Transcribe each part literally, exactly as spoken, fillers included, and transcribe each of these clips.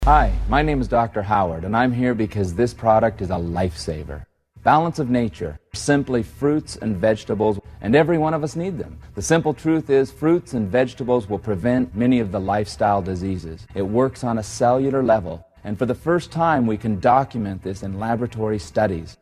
Hi, my name is Doctor Howard, and I'm here because this product is a lifesaver. Balance of Nature, simply fruits and vegetables, and every one of us need them. The simple truth is fruits and vegetables will prevent many of the lifestyle diseases. It works on a cellular level, and for the first time we can document this in laboratory studies.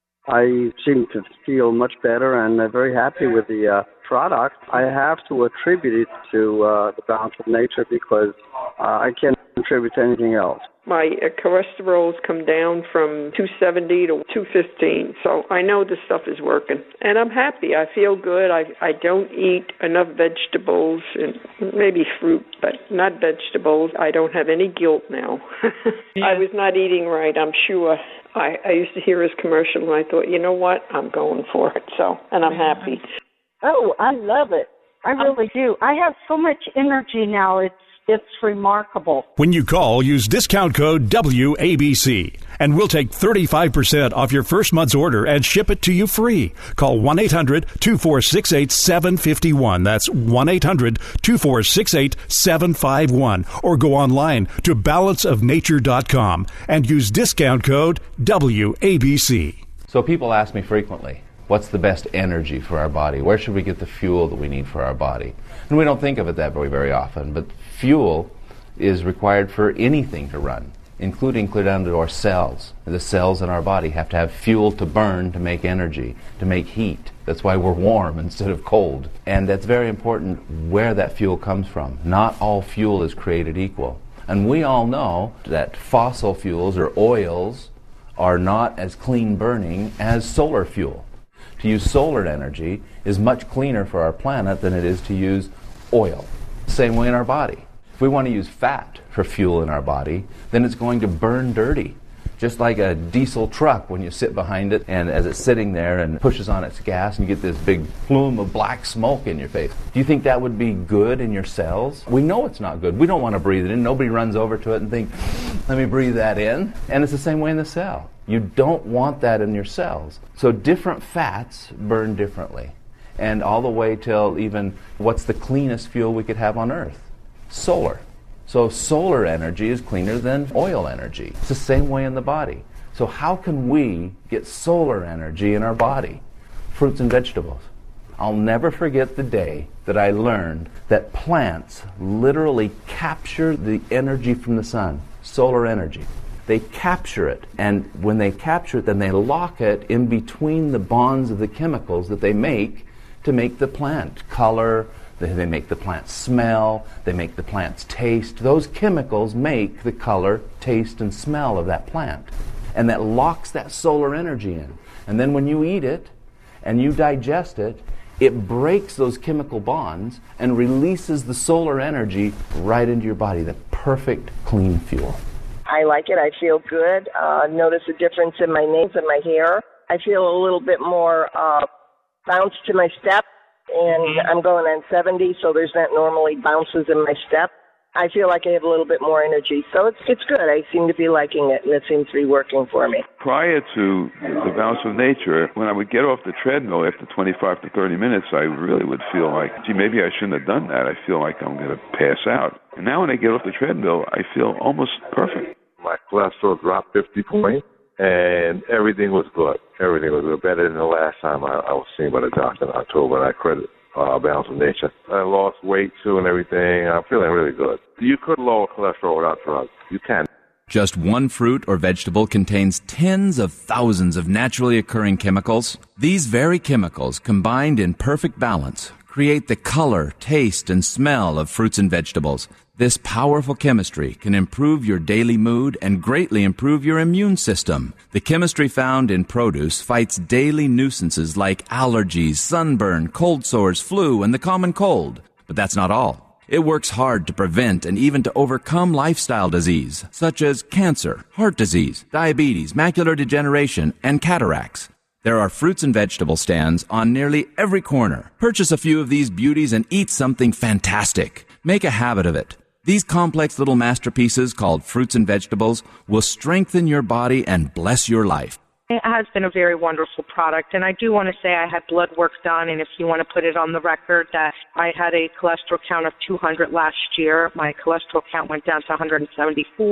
I seem to feel much better and I'm very happy with the uh, product. I have to attribute it to uh, the Balance of Nature because uh, I can't contribute to anything else. My uh, cholesterol's come down from two seventy to two fifteen, so I know this stuff is working. And I'm happy. I feel good. I, I don't eat enough vegetables and maybe fruit, but not vegetables. I don't have any guilt now. Yeah. I was not eating right, I'm sure. I, I used to hear his commercial, and I thought, you know what, I'm going for it, so, and I'm happy. Oh, I love it. I really do. I have so much energy now, it's it's remarkable. When you call, use discount code W A B C, and we'll take thirty-five percent off your first month's order and ship it to you free. Call one eight hundred two four six eight seven five one. That's one eight hundred two four six eight seven five one. Or go online to balance of nature dot com and use discount code W A B C. So people ask me frequently, what's the best energy for our body? Where should we get the fuel that we need for our body? And we don't think of it that way very often, but fuel is required for anything to run, including clear down to our cells. The cells in our body have to have fuel to burn, to make energy, to make heat. That's why we're warm instead of cold. And that's very important where that fuel comes from. Not all fuel is created equal. And we all know that fossil fuels or oils are not as clean burning as solar fuel. To use solar energy is much cleaner for our planet than it is to use oil. Same way in our body. If we want to use fat for fuel in our body, then it's going to burn dirty. Just like a diesel truck when you sit behind it and as it's sitting there and pushes on its gas and you get this big plume of black smoke in your face. Do you think that would be good in your cells? We know it's not good. We don't want to breathe it in. Nobody runs over to it and think, let me breathe that in. And it's the same way in the cell. You don't want that in your cells. So different fats burn differently. And all the way till even what's the cleanest fuel we could have on Earth? Solar. So solar energy is cleaner than oil energy. It's the same way in the body. So how can we get solar energy in our body? Fruits and vegetables. I'll never forget the day that I learned that plants literally capture the energy from the sun, solar energy. They capture it, and when they capture it, then they lock it in between the bonds of the chemicals that they make to make the plant color. They make the plant smell, they make the plants taste. Those chemicals make the color, taste, and smell of that plant. And that locks that solar energy in. And then when you eat it and you digest it, it breaks those chemical bonds and releases the solar energy right into your body, the perfect clean fuel. I like it. I feel good. Uh, notice a difference in my nails and my hair. I feel a little bit more uh, bounce to my step. And I'm going on seventy, so there's not normally bounces in my step. I feel like I have a little bit more energy. So it's it's good. I seem to be liking it, and it seems to be working for me. Prior to the Balance of Nature, when I would get off the treadmill after twenty-five to thirty minutes, I really would feel like, gee, maybe I shouldn't have done that. I feel like I'm going to pass out. And now when I get off the treadmill, I feel almost perfect. My cholesterol dropped fifty points, and everything was good. Everything was good. Better than the last time I, I was seen by the doctor in October, and I credit uh, Balance of Nature. I lost weight, too, and everything. I'm feeling really good. You could lower cholesterol without drugs. You can. Just one fruit or vegetable contains tens of thousands of naturally occurring chemicals. These very chemicals, combined in perfect balance, create the color, taste, and smell of fruits and vegetables. This powerful chemistry can improve your daily mood and greatly improve your immune system. The chemistry found in produce fights daily nuisances like allergies, sunburn, cold sores, flu, and the common cold. But that's not all. It works hard to prevent and even to overcome lifestyle disease, such as cancer, heart disease, diabetes, macular degeneration, and cataracts. There are fruits and vegetable stands on nearly every corner. Purchase a few of these beauties and eat something fantastic. Make a habit of it. These complex little masterpieces called fruits and vegetables will strengthen your body and bless your life. It has been a very wonderful product, and I do want to say I had blood work done, and if you want to put it on the record that I had a cholesterol count of two hundred last year. My cholesterol count went down to one hundred seventy-four.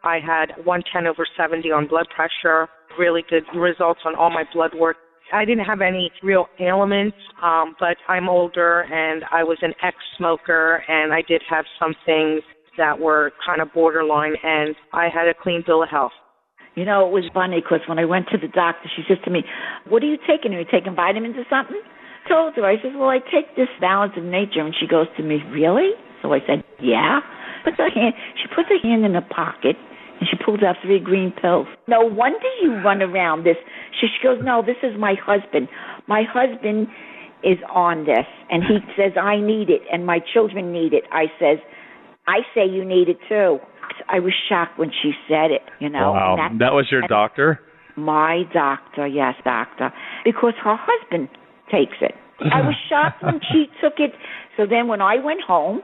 I had one ten over seventy on blood pressure, really good results on all my blood work. I didn't have any real ailments, um, but I'm older and I was an ex-smoker and I did have some things that were kind of borderline, and I had a clean bill of health. You know, it was funny because when I went to the doctor, she says to me, what are you taking? Are you taking vitamins or something? I told her, I said, well, I take this Balance of Nature. And she goes to me, really? So I said, yeah. Puts her hand, she puts her hand in her pocket, and she pulls out three green pills. No wonder you run around this. She, she goes, no, this is my husband. My husband is on this, and he says, I need it, and my children need it. I says, I say you need it too. I was shocked when she said it, you know. Wow, that, that was your doctor? My doctor, yes, doctor, because her husband takes it. I was shocked when she took it. So then when I went home,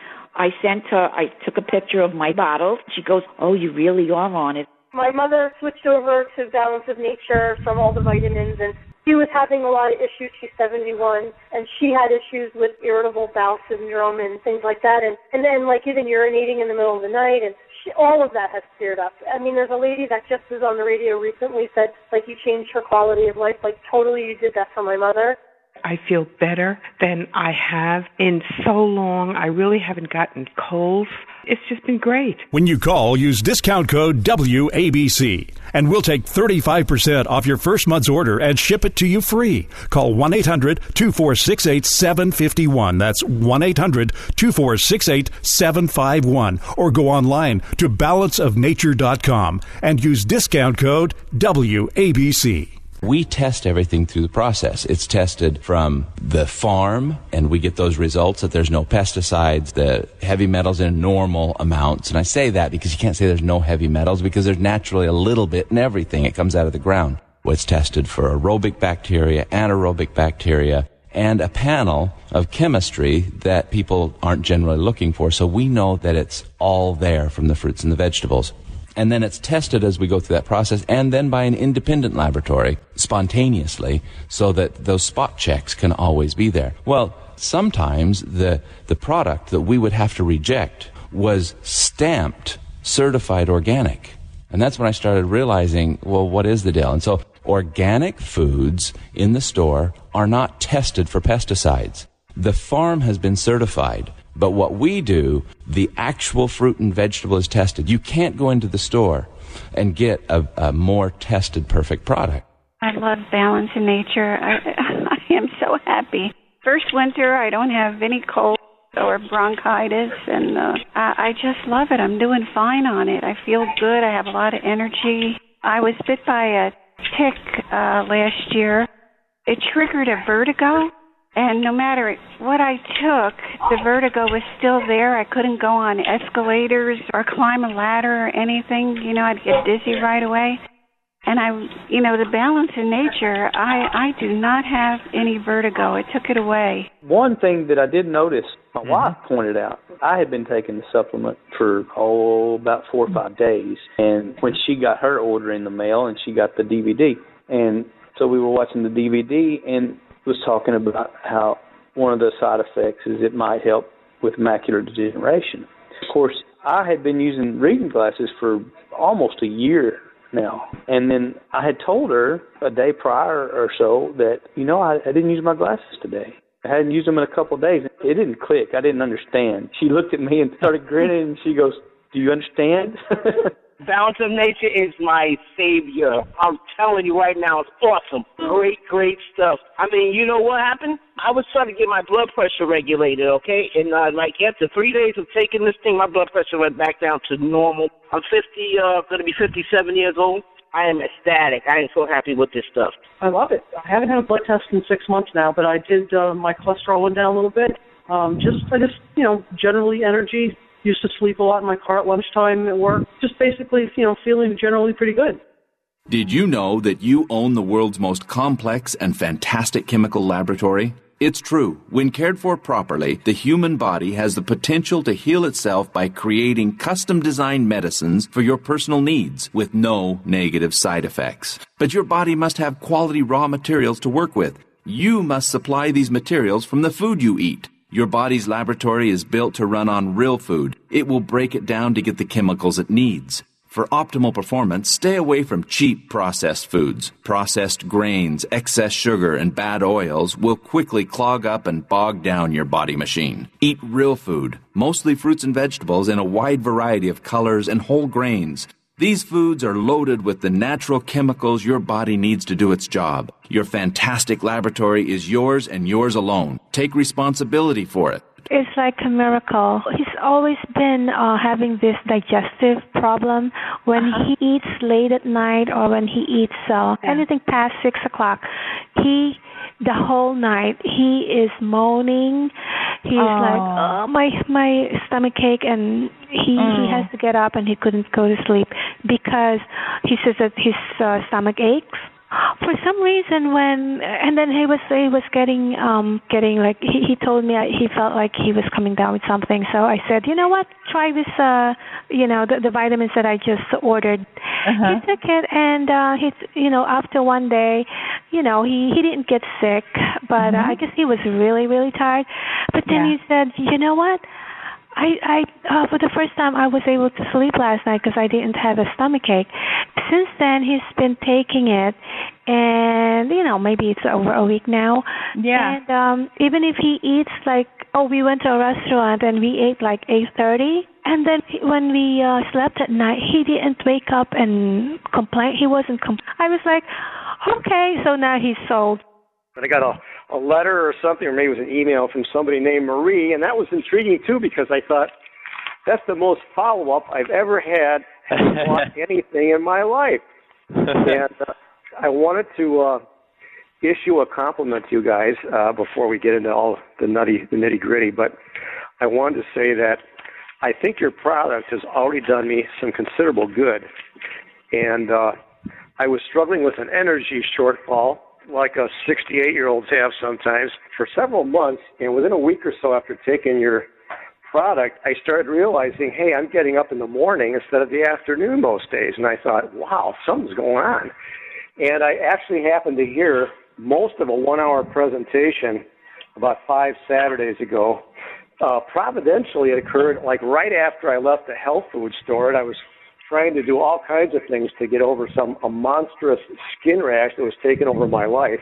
I sent her, I took a picture of my bottle. She goes, oh, you really are on it. My mother switched over to Balance of Nature from all the vitamins, and she was having a lot of issues. She's seventy-one, and she had issues with irritable bowel syndrome and things like that. And, and then, like, even urinating in the middle of the night, and she, all of that has cleared up. I mean, there's a lady that just was on the radio recently said, like, you changed her quality of life. Like, totally you did that for my mother. I feel better than I have in so long. I really haven't gotten colds. It's just been great. When you call, use discount code W A B C, and we'll take thirty-five percent off your first month's order and ship it to you free. Call one eight hundred two four six eight seven five one. That's one eight hundred two four six eight seven five one. Or go online to balance of nature dot com and use discount code W A B C. We test everything through the process. It's tested from the farm, and we get those results that there's no pesticides, the heavy metals in normal amounts. And I say that because you can't say there's no heavy metals, because there's naturally a little bit in everything. It comes out of the ground. It's tested for aerobic bacteria, anaerobic bacteria, and a panel of chemistry that people aren't generally looking for. So we know that it's all there from the fruits and the vegetables. And then it's tested as we go through that process, and then by an independent laboratory, spontaneously, so that those spot checks can always be there. Well, sometimes the the product that we would have to reject was stamped certified organic. And that's when I started realizing, well, what is the deal? And so organic foods in the store are not tested for pesticides. The farm has been certified. But what we do, the actual fruit and vegetable is tested. You can't go into the store and get a, a more tested, perfect product. I love Balance in Nature. I, I am so happy. First winter, I don't have any cold or bronchitis, and uh, I, I just love it. I'm doing fine on it. I feel good. I have a lot of energy. I was bit by a tick uh, last year. It triggered a vertigo. And no matter what I took, the vertigo was still there. I couldn't go on escalators or climb a ladder or anything. You know, I'd get dizzy right away. And I, you know, the Balance in Nature, I, I do not have any vertigo. It took it away. One thing that I did notice, my Mm-hmm. wife pointed out, I had been taking the supplement for, oh, about four or five days. And when she got her order in the mail and she got the D V D, and so we were watching the D V D, and was talking about how one of the side effects is it might help with macular degeneration. Of course, I had been using reading glasses for almost a year now, and then I had told her a day prior or so that, you know, I, I didn't use my glasses today. I hadn't used them in a couple of days. It didn't click. I didn't understand. She looked at me and started grinning, and she goes, do you understand? Balance of Nature is my savior. I'm telling you right now, it's awesome. Great, great stuff. I mean, you know what happened? I was trying to get my blood pressure regulated, okay? And, uh, like, after three days of taking this thing, my blood pressure went back down to normal. I'm fifty, uh, going to be fifty-seven years old. I am ecstatic. I am so happy with this stuff. I love it. I haven't had a blood test in six months now, but I did, uh, my cholesterol went down a little bit. Um, just, I just, you know, generally energy. Used to sleep a lot in my car at lunchtime at work. Just basically, you know, feeling generally pretty good. Did you know that you own the world's most complex and fantastic chemical laboratory? It's true. When cared for properly, the human body has the potential to heal itself by creating custom-designed medicines for your personal needs with no negative side effects. But your body must have quality raw materials to work with. You must supply these materials from the food you eat. Your body's laboratory is built to run on real food. It will break it down to get the chemicals it needs. For optimal performance, stay away from cheap processed foods. Processed grains, excess sugar, and bad oils will quickly clog up and bog down your body machine. Eat real food, mostly fruits and vegetables in a wide variety of colors and whole grains. These foods are loaded with the natural chemicals your body needs to do its job. Your fantastic laboratory is yours and yours alone. Take responsibility for it. It's like a miracle. He's always been uh, having this digestive problem when uh-huh. he eats late at night or when he eats uh, yeah. anything past six o'clock. He, the whole night, he is moaning. He's oh. like, oh, my my stomach ache, and he mm. he has to get up, and he couldn't go to sleep because he says that his uh, stomach aches. For some reason, when and then he was he was getting um getting like he, he told me he felt like he was coming down with something. So I said, you know what, try this uh you know the, the vitamins that I just ordered. Uh-huh. He took it, and uh he you know after one day, you know he he didn't get sick, but mm-hmm. uh, I guess he was really really tired. But then yeah. he said, you know what, I, I uh, for the first time, I was able to sleep last night because I didn't have a stomach ache. Since then, he's been taking it, and, you know, maybe it's over a week now. Yeah. And um, even if he eats, like, oh, we went to a restaurant and we ate like eight thirty, and then he, when we uh, slept at night, he didn't wake up and complain. He wasn't complaining. I was like, okay, so now he's sold. But I got a... a letter or something, or maybe it was an email from somebody named Marie, and that was intriguing too because I thought that's the most follow-up I've ever had on anything in my life. And uh, I wanted to uh, issue a compliment to you guys uh, before we get into all the nutty, the nitty-gritty, but I wanted to say that I think your product has already done me some considerable good, and uh, I was struggling with an energy shortfall like a sixty-eight-year-olds have sometimes, for several months, and within a week or so after taking your product, I started realizing, hey, I'm getting up in the morning instead of the afternoon most days, and I thought, wow, something's going on. And I actually happened to hear most of a one-hour presentation about five Saturdays ago. Uh, providentially, it occurred like right after I left the health food store, and I was trying to do all kinds of things to get over some a monstrous skin rash that was taking over my life.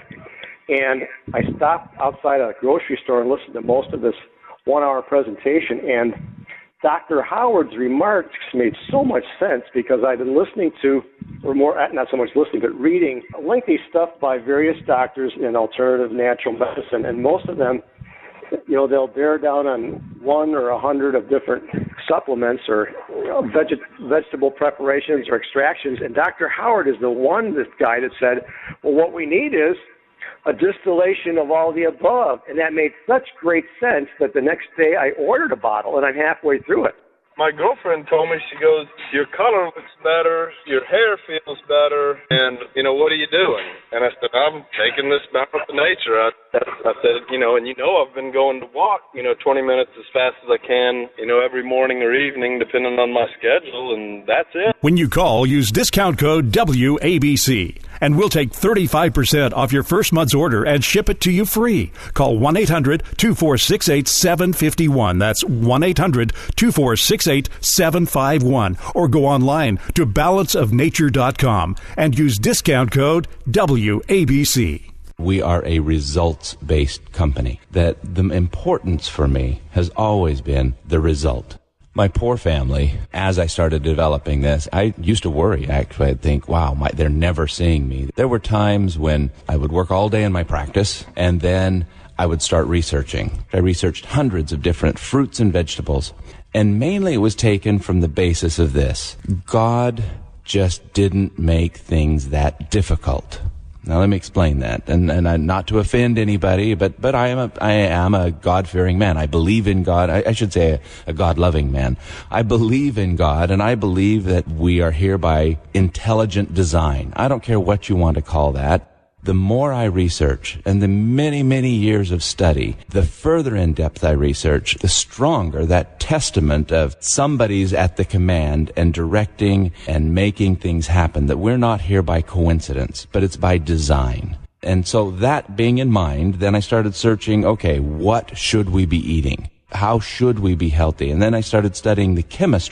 And I stopped outside a grocery store and listened to most of this one-hour presentation. And Doctor Howard's remarks made so much sense because I've been listening to, or more, not so much listening, but reading lengthy stuff by various doctors in alternative natural medicine. And most of them, you know, they'll bear down on one or a hundred of different supplements or you know, veg- vegetable preparations or extractions. And Doctor Howard is the one, this guy that said, well, what we need is a distillation of all the above. And that made such great sense that the next day I ordered a bottle and I'm halfway through it. My girlfriend told me, she goes, your color looks better, your hair feels better, and, you know, what are you doing? And I said, I'm taking this back up to nature. I, I said, you know, and you know I've been going to walk, you know, twenty minutes as fast as I can, you know, every morning or evening, depending on my schedule, and that's it. When you call, use discount code W A B C, and we'll take thirty-five percent off your first month's order and ship it to you free. Call one eight hundred two four six eight seven five one. That's one eight hundred two four six eight seven five one. Or go online to balance of nature dot com and use discount code W A B C. We are a results-based company. That the importance for me has always been the result. My poor family, as I started developing this, I used to worry, actually. I'd think, wow, my, they're never seeing me. There were times when I would work all day in my practice, and then I would start researching. I researched hundreds of different fruits and vegetables, and mainly it was taken from the basis of this. God just didn't make things that difficult. Now let me explain that, and and I, not to offend anybody, but but I am a I am a God-fearing man. I believe in God. I, I should say a, a God-loving man. I believe in God, and I believe that we are here by intelligent design. I don't care what you want to call that. The more I research, and the many, many years of study, the further in depth I research, the stronger that testament of somebody's at the command and directing and making things happen, that we're not here by coincidence, but it's by design. And so that being in mind, then I started searching, okay, what should we be eating? How should we be healthy? And then I started studying the chemistry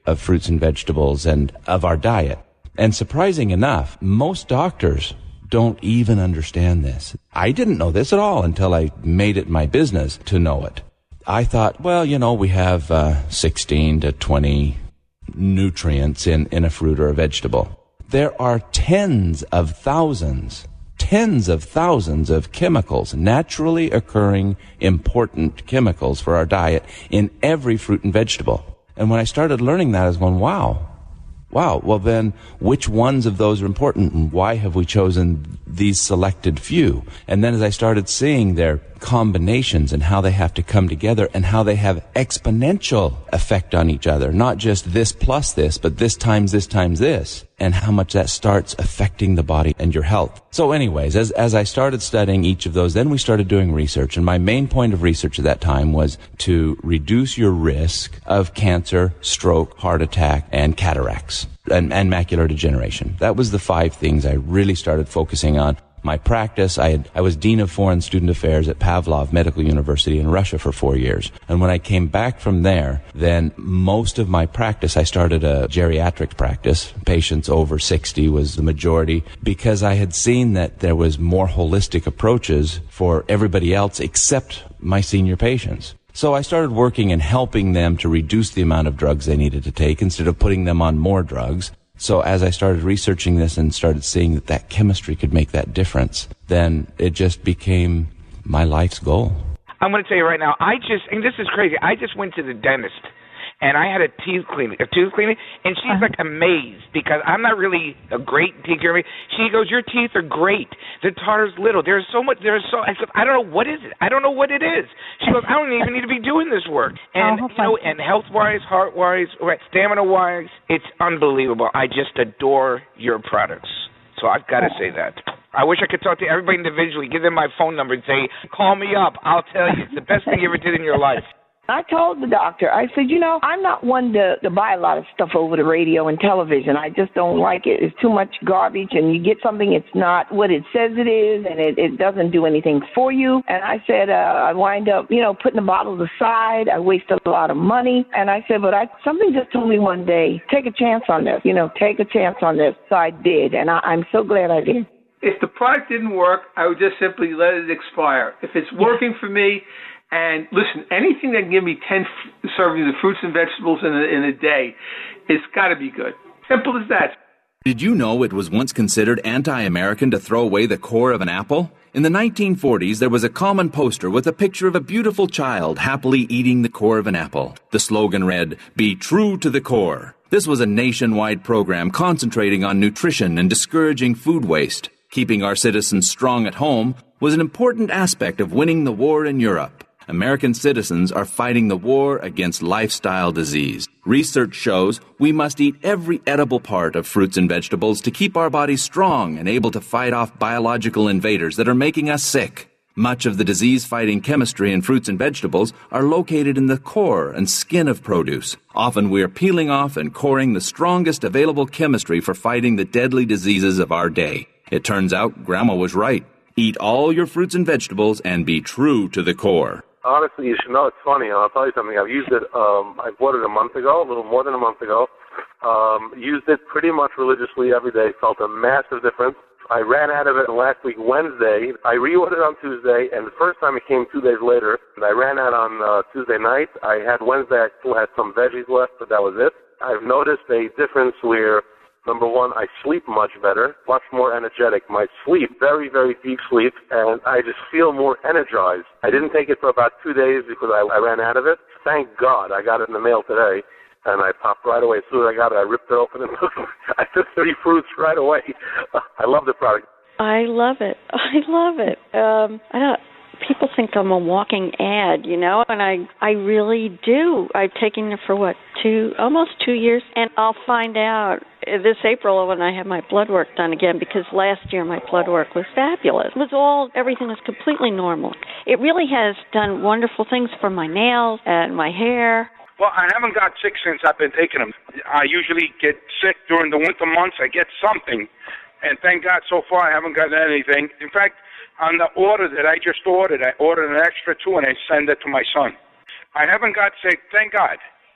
of fruits and vegetables and of our diet. And surprising enough, most doctors don't even understand this. I didn't know this at all until I made it my business to know it. I thought, well, you know, we have uh, sixteen to twenty nutrients in, in a fruit or a vegetable. There are tens of thousands, tens of thousands of chemicals, naturally occurring important chemicals for our diet in every fruit and vegetable. And when I started learning that, I was going, wow, wow, well then, which ones of those are important and why have we chosen these selected few? And then as I started seeing their combinations and how they have to come together and how they have exponential effect on each other, not just this plus this, but this times this times this, and how much that starts affecting the body and your health. So anyways, as, as I started studying each of those, then we started doing research, and my main point of research at that time was to reduce your risk of cancer, stroke, heart attack, and cataracts, and, and macular degeneration. That was the five things I really started focusing on. My practice, I had, I was Dean of Foreign Student Affairs at Pavlov Medical University in Russia for four years. And when I came back from there, then most of my practice, I started a geriatric practice. Patients over sixty was the majority, because I had seen that there was more holistic approaches for everybody else except my senior patients. So I started working and helping them to reduce the amount of drugs they needed to take instead of putting them on more drugs. So as I started researching this and started seeing that that chemistry could make that difference, then it just became my life's goal. I'm going to tell you right now, I just, and this is crazy, I just went to the dentist, and I had a teeth cleaning, a tooth cleaning, and she's like amazed because I'm not really a great teeth cleaner. She goes, your teeth are great. The tartar's little. There's so much, there's so, I said, I don't know what is it. I don't know what it is. She goes, I don't even need to be doing this work. And, oh, you know, and health-wise, heart-wise, stamina-wise, it's unbelievable. I just adore your products. So I've got to say that. I wish I could talk to everybody individually, give them my phone number and say, call me up. I'll tell you. It's the best thing you ever did in your life. I told the doctor, I said, you know, I'm not one to, to buy a lot of stuff over the radio and television. I just don't like it. It's too much garbage, and you get something, it's not what it says it is, and it, it doesn't do anything for you. And I said, uh, I wind up, you know, putting the bottles aside. I waste a lot of money. And I said, but I something just told me one day, take a chance on this, you know, take a chance on this. So I did, and I, I'm so glad I did. If the product didn't work, I would just simply let it expire. If it's working for me, and listen, anything that can give me ten f- servings of fruits and vegetables in a, in a day, it's got to be good. Simple as that. Did you know it was once considered anti-American to throw away the core of an apple? In the nineteen forties, there was a common poster with a picture of a beautiful child happily eating the core of an apple. The slogan read, "Be true to the core." This was a nationwide program concentrating on nutrition and discouraging food waste. Keeping our citizens strong at home was an important aspect of winning the war in Europe. American citizens are fighting the war against lifestyle disease. Research shows we must eat every edible part of fruits and vegetables to keep our bodies strong and able to fight off biological invaders that are making us sick. Much of the disease-fighting chemistry in fruits and vegetables are located in the core and skin of produce. Often we are peeling off and coring the strongest available chemistry for fighting the deadly diseases of our day. It turns out Grandma was right. Eat all your fruits and vegetables and be true to the core. Honestly, you should know, it's funny. I'll tell you something. I've used it, um, I bought it a month ago, a little more than a month ago. Um, used it pretty much religiously every day. Felt a massive difference. I ran out of it last week, Wednesday. I reordered on Tuesday, and the first time it came two days later. And I ran out on uh, Tuesday night. I had Wednesday, I still had some veggies left, but that was it. I've noticed a difference where, number one, I sleep much better, much more energetic. My sleep, very, very deep sleep, and I just feel more energized. I didn't take it for about two days because I, I ran out of it. Thank God I got it in the mail today, and I popped right away. As soon as I got it, I ripped it open and took I took three fruits right away. I love the product. I love it. I love it. Um, I don't. People think I'm a walking ad, you know, and I I really do. I've taken it for, what, two, almost two years, and I'll find out this April when I have my blood work done again, because last year my blood work was fabulous. It was all, everything was completely normal. It really has done wonderful things for my nails and my hair. Well, I haven't got sick since I've been taking them. I usually get sick during the winter months. I get something, and thank God so far I haven't gotten anything. In fact, on the order that I just ordered, I ordered an extra two, and I send it to my son. I haven't got sick, thank God.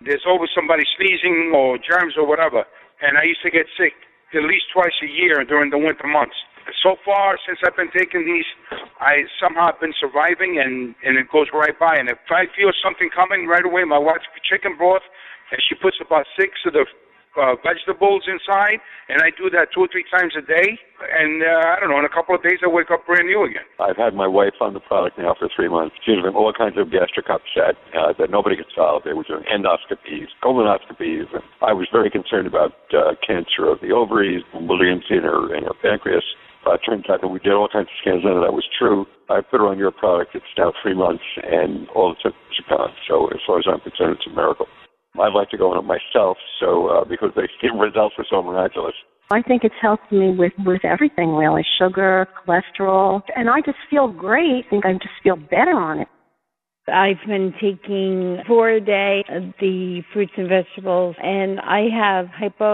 there's always somebody sneezing or germs or whatever. And I used to get sick at least twice a year during the winter months. So far, since I've been taking these, I somehow have been surviving, and, and it goes right by. And if I feel something coming right away, my wife's chicken broth, and she puts about six of the uh, vegetables inside, and I do that two or three times a day. And uh, I don't know, in a couple of days, I wake up brand new again. I've had my wife on the product now for three months. She's been all kinds of gastric upset uh, that nobody could solve. They were doing endoscopies, colonoscopies, and I was very concerned about uh, cancer of the ovaries, malignancy in her, in her pancreas. Uh, it turns out that we did all kinds of scans and that was true. I put her on your product. It's now three months, and all the symptoms are gone. So as far as I'm concerned, it's a miracle. I'd like to go on it myself, so uh, because the results were so miraculous. I think it's helped me with, with everything, really, sugar, cholesterol, and I just feel great. I think I just feel better on it. I've been taking four a day of the fruits and vegetables, and I have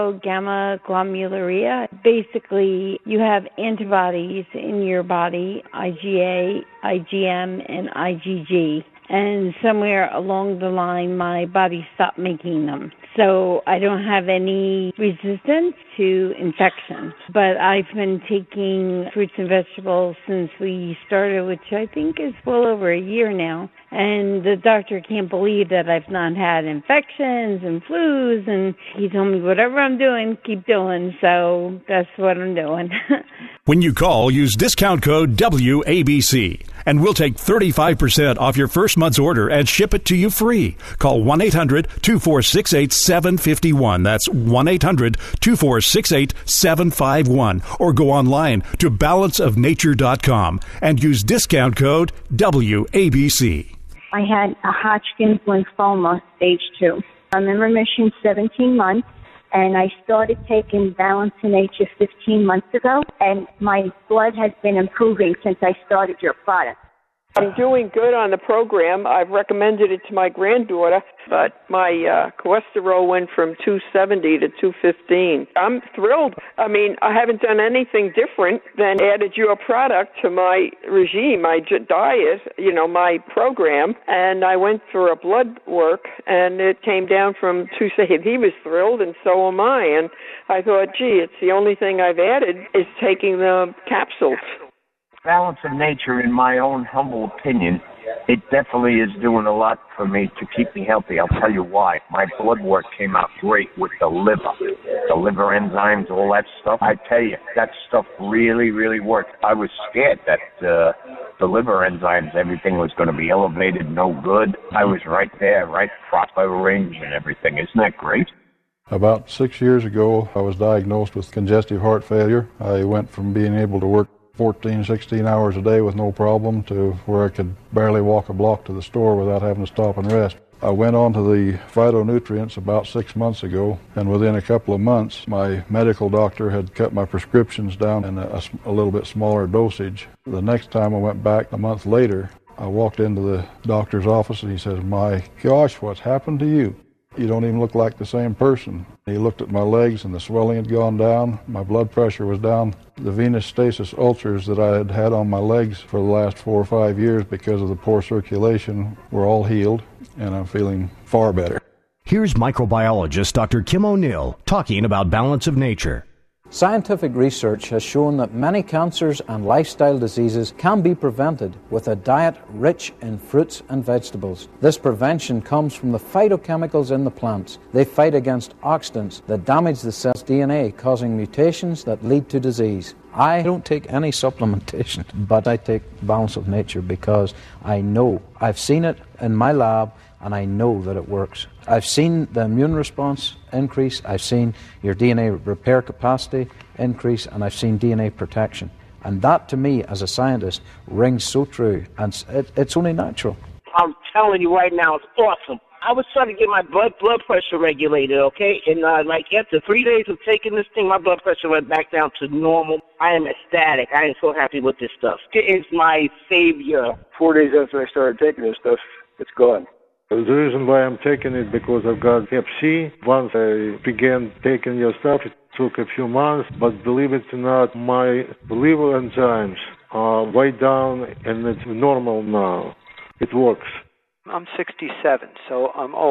hypogammaglomerulia. Basically, you have antibodies in your body, I G A, I G M, and I G G. And somewhere along the line, my body stopped making them. So I don't have any resistance to infections. But I've been taking fruits and vegetables since we started, which I think is well over a year now. And the doctor can't believe that I've not had infections and flus. And he told me, whatever I'm doing, keep doing. So that's what I'm doing. When you call, use discount code W A B C, and we'll take thirty-five percent off your first month's order and ship it to you free. Call one eight hundred two four six eight seven five one. That's one eight hundred two four six eight seven five one. Or go online to balance of nature dot com and use discount code W A B C. I had a Hodgkin's lymphoma, stage two. I'm in remission seventeen months, and I started taking Balance of Nature fifteen months ago, and my blood has been improving since I started your product. I'm doing good on the program. I've recommended it to my granddaughter, but my uh, cholesterol went from two seventy to two fifteen. I'm thrilled. I mean, I haven't done anything different than added your product to my regime, my diet, you know, my program, and I went for a blood work, and it came down from two seventy. He was thrilled, and so am I. And I thought, gee, it's the only thing I've added is taking the capsules. Balance of Nature, in my own humble opinion, it definitely is doing a lot for me to keep me healthy. I'll tell you why. My blood work came out great with the liver, the liver enzymes, all that stuff. I tell you, that stuff really, really worked. I was scared that uh, the liver enzymes, everything was going to be elevated, no good. I was right there, right proper range and everything. Isn't that great? About six years ago, I was diagnosed with congestive heart failure. I went from being able to work fourteen, sixteen hours a day with no problem to where I could barely walk a block to the store without having to stop and rest. I went on to the phytonutrients about six months ago, and within a couple of months, my medical doctor had cut my prescriptions down in a, a little bit smaller dosage. The next time I went back a month later, I walked into the doctor's office and he says, "My gosh, what's happened to you? You don't even look like the same person." He looked at my legs and the swelling had gone down. My blood pressure was down. The venous stasis ulcers that I had had on my legs for the last four or five years because of the poor circulation were all healed, and I'm feeling far better. Here's microbiologist Doctor Kim O'Neill talking about Balance of Nature. Scientific research has shown that many cancers and lifestyle diseases can be prevented with a diet rich in fruits and vegetables. This prevention comes from the phytochemicals in the plants. They fight against oxidants that damage the cell's D N A, causing mutations that lead to disease. I don't take any supplementation, but I take Balance of Nature because I know, I've seen it in my lab, and I know that it works. I've seen the immune response increase, I've seen your D N A repair capacity increase, and I've seen D N A protection. And that, to me, as a scientist, rings so true, and it, it's only natural. I'm telling you right now, it's awesome. I was trying to get my blood blood pressure regulated, okay? And, uh, like, after three days of taking this thing, my blood pressure went back down to normal. I am ecstatic. I am so happy with this stuff. It is my savior. Four days after I started taking this stuff, it's gone. The reason why I'm taking it because I've got hep C. Once I began taking your stuff, it took a few months, but believe it or not, my liver enzymes are way down and it's normal now. It works. I'm sixty-seven, so I'm old.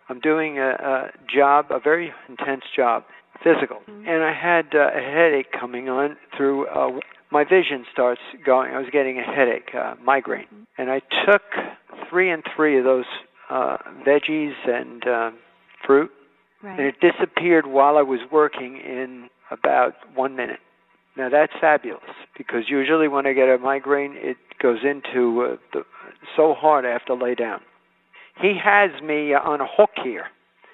I'm doing a, a job, a very intense job, physical, mm-hmm. and I had uh, a headache coming on through. Uh, my vision starts going. I was getting a headache, uh, migraine, mm-hmm. and I took three and three of those uh, veggies and uh, fruit, right. and it disappeared while I was working in about one minute. Now that's fabulous, because usually when I get a migraine, it goes into uh, the, so hard I have to lay down. He has me uh, on a hook here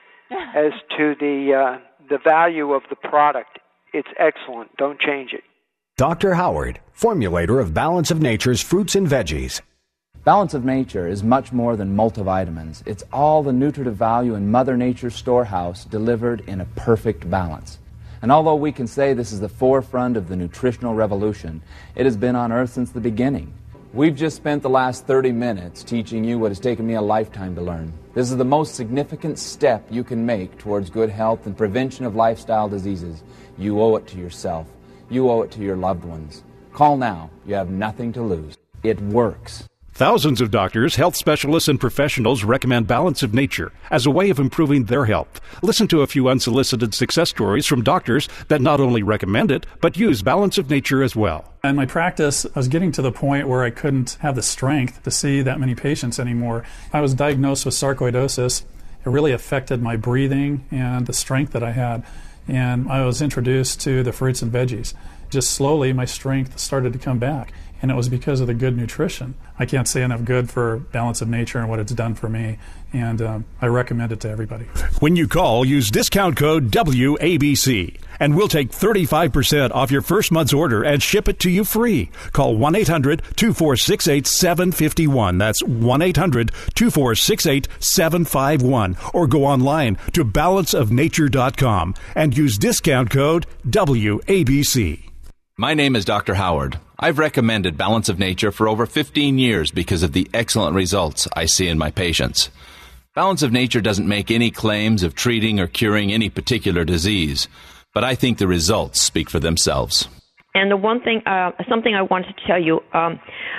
as to the uh, the value of the product. It's excellent. Don't change it. Doctor Howard, formulator of Balance of Nature's fruits and veggies. Balance of Nature is much more than multivitamins. It's all the nutritive value in Mother Nature's storehouse delivered in a perfect balance. And although we can say this is the forefront of the nutritional revolution, it has been on Earth since the beginning. We've just spent the last thirty minutes teaching you what has taken me a lifetime to learn. This is the most significant step you can make towards good health and prevention of lifestyle diseases. You owe it to yourself. You owe it to your loved ones. Call now. You have nothing to lose. It works. Thousands of doctors, health specialists, and professionals recommend Balance of Nature as a way of improving their health. Listen to a few unsolicited success stories from doctors that not only recommend it, but use Balance of Nature as well. In my practice, I was getting to the point where I couldn't have the strength to see that many patients anymore. I was diagnosed with sarcoidosis. It really affected my breathing and the strength that I had. And I was introduced to the fruits and veggies. Just slowly, my strength started to come back. And it was because of the good nutrition. I can't say enough good for Balance of Nature and what it's done for me, and um, I recommend it to everybody. When you call, use discount code W A B C, and we'll take thirty-five percent off your first month's order and ship it to you free. Call one eight hundred two four six eight seven five one. That's one eight hundred two four six eight seven five one. Or go online to balance of nature dot com and use discount code W A B C. My name is Doctor Howard. I've recommended Balance of Nature for over fifteen years because of the excellent results I see in my patients. Balance of Nature doesn't make any claims of treating or curing any particular disease, but I think the results speak for themselves. And the one thing, uh, something I wanted to tell you, um,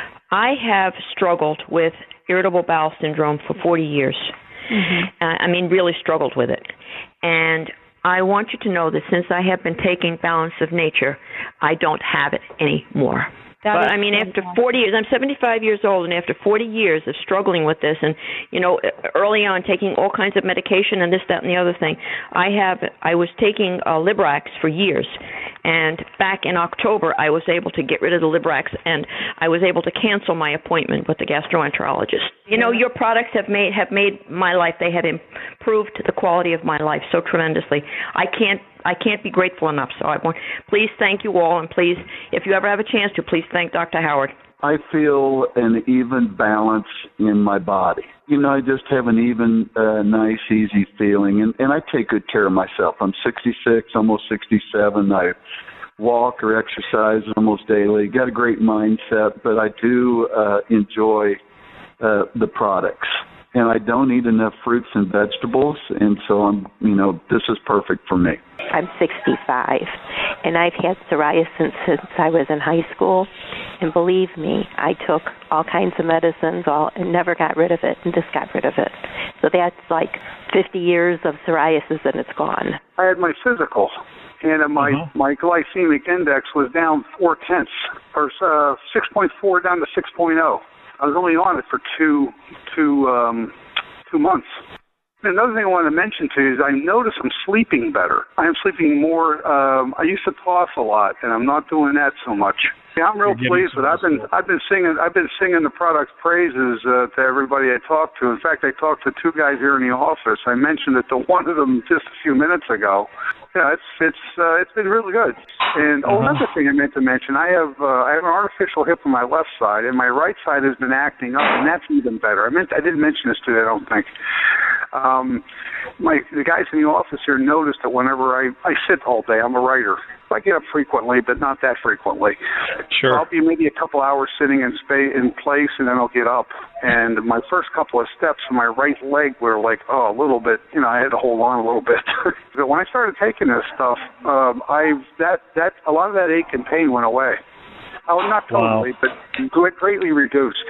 I have struggled with irritable bowel syndrome for forty years. Mm-hmm. Uh, I mean, really struggled with it. And I want you to know that since I have been taking Balance of Nature, I don't have it anymore. That but I mean, after forty years, I'm seventy-five years old, and after forty years of struggling with this, and you know, early on taking all kinds of medication and this, that, and the other thing, I have I was taking uh, Librax for years, and back in October, I was able to get rid of the Librax, and I was able to cancel my appointment with the gastroenterologist. You know, your products have made have made my life. They have improved the quality of my life so tremendously. I can't. I can't be grateful enough. So I want, please thank you all, and please, if you ever have a chance to, please thank Doctor Howard. I feel an even balance in my body. You know, I just have an even, uh, nice, easy feeling, and, and I take good care of myself. I'm sixty-six, almost sixty-seven. I walk or exercise almost daily. Got a great mindset, but I do uh, enjoy uh, the products. And I don't eat enough fruits and vegetables, and so I'm, you know, this is perfect for me. I'm sixty-five, and I've had psoriasis since I was in high school. And believe me, I took all kinds of medicines, all and never got rid of it, and just got rid of it. So that's like fifty years of psoriasis, and it's gone. I had my physical, and my uh-huh. my glycemic index was down four tenths, or uh, six point four down to six point oh. I was only on it for two, two, um, two months. And another thing I wanted to mention to you is I notice I'm sleeping better. I am sleeping more. Um, I used to toss a lot, and I'm not doing that so much. Yeah, I'm real pleased with it. I've been I've been singing I've been singing the product's praises uh, to everybody I talked to. In fact, I talked to two guys here in the office. I mentioned it to one of them just a few minutes ago. Yeah, it's it's uh, it's been really good. And oh, another thing I meant to mention, I have uh, I have an artificial hip on my left side, and my right side has been acting up, and that's even better. I meant I didn't mention this to you, I don't think. Um, my the guys in the office here noticed that whenever I I sit all day, I'm a writer. I get up frequently, but not that frequently. Sure. I'll be maybe a couple hours sitting in space in place, and then I'll get up. And my first couple of steps, my right leg were like, oh, a little bit. You know, I had to hold on a little bit. But when I started taking this stuff, um, I that that a lot of that ache and pain went away. Oh, not totally, wow. but greatly reduced.